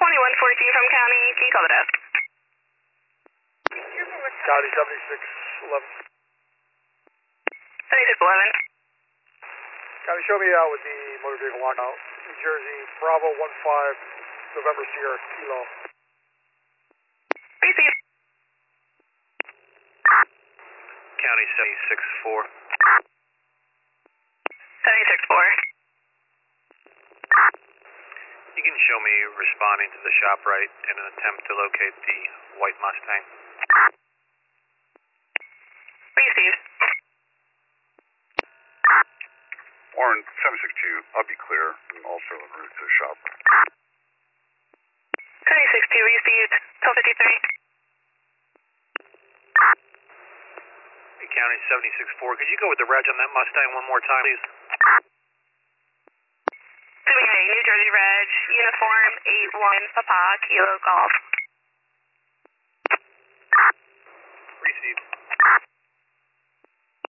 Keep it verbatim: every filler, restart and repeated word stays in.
twenty-one fourteen from County. Can you call the desk? County seventy-six eleven. seventy-six eleven. County, show me out with the motor vehicle lockout. New Jersey, Bravo one five, November Sierra, Kilo. Received. County seventy-six four. seventy-six four. You can show me responding to the shop right in an attempt to locate the white Mustang. Received. Warren, seven six two, I'll be clear, and also en route to the shop. seventy-six two received. twelve fifty-three. Hey, County seventy-six four, could you go with the reg on that Mustang one more time, please? Doing a New Jersey Reg, uniform eight one Papa Kilo Golf. Received.